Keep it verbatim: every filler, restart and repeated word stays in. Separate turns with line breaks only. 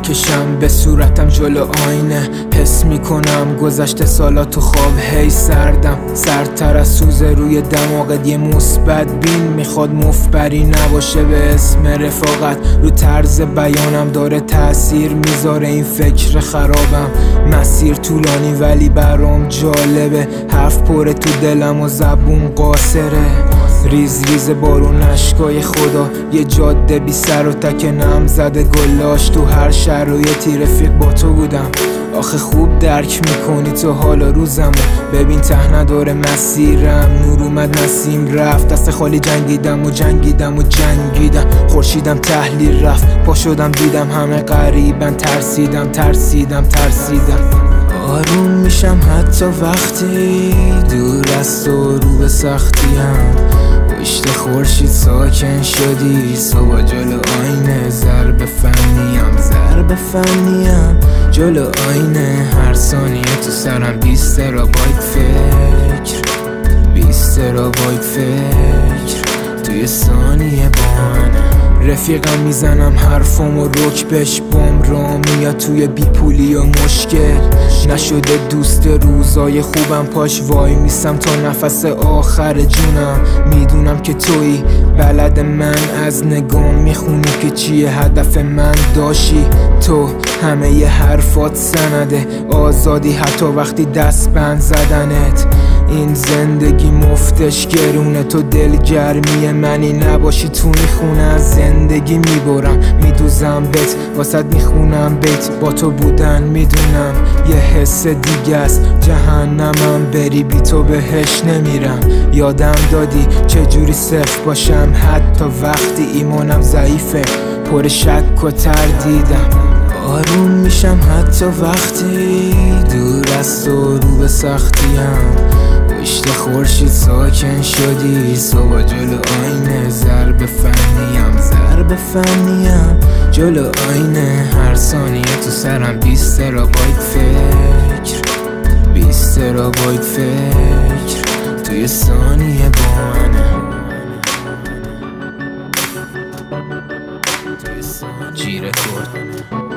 میکشم به صورتم جلو آینه، حس میکنم گذشته سالا تو خواب هی سردم، سردتر از سوز روی دماغت. یه مثبت بین میخواد مفبری نباشه به اسم رفاقت، رو طرز بیانم داره تأثیر میذاره این فکر خرابم. مسیر طولانی ولی برام جالبه، حرف پره تو دلم و زبون قاصره. ریز ریز بارون اشکای خدا، یه جاده بی سر و تک نم زده گلاش. تو هر شرایطی رفیق با تو بودم، آخه خوب درک میکنی تو حالا روزمو. ببین ته نداره مسیرم، نور اومد نسیم رفت، دست خالی جنگیدم و جنگیدم و جنگیدم. خورشیدم تحلیل رفت، پا شدم دیدم همه غریبن، ترسیدم ترسیدم ترسیدم. آروم میشم حتی وقتی دور از تو رو به سختیم، پشت خورشید ساکن شدی. صبح جلو آینه ضرب فنیم ضرب فنیم جلو آینه. هر ثانیه تو سرم بیست ترابایت فکر، بیست ترابایت فکر توی ثانیه با منه. رفیقم میزنم حرفم و رکبش بام را میاد توی بیپولی و مشکل. نشده دوست روزای خوبم، پاش وای میسم تا نفس آخر جونم. میدونم که تویی بلد من، از نگام میخونی که چیه هدف من. داشی تو همه ی حرفات سنده، آزادی حتی وقتی دست بند زدنت. این زندگی مفتش گرونه، تو دلگرمی منی نباشی تو این خونه. از زندگی میبرم میدوزم بهت، واسد میخونم بیت. با تو بودن میدونم یه حس دیگه است، جهنمم بری بی تو بهش نمیرم. یادم دادی چجوری صفر باشم حتی وقتی ایمانم ضعیفه، پر شک و تردیدم. آروم میشم حتی وقتی دور از تو رو به سختیم، پشت خورشید ساکن شدی. صبح جلو آینه ضرب فنیم ضرب فنیم جلو آینه. هر ثانیه تو سرم بیست ترابایت فکر، بیست ترابایت فکر توی ثانیه با منه. جیره خورد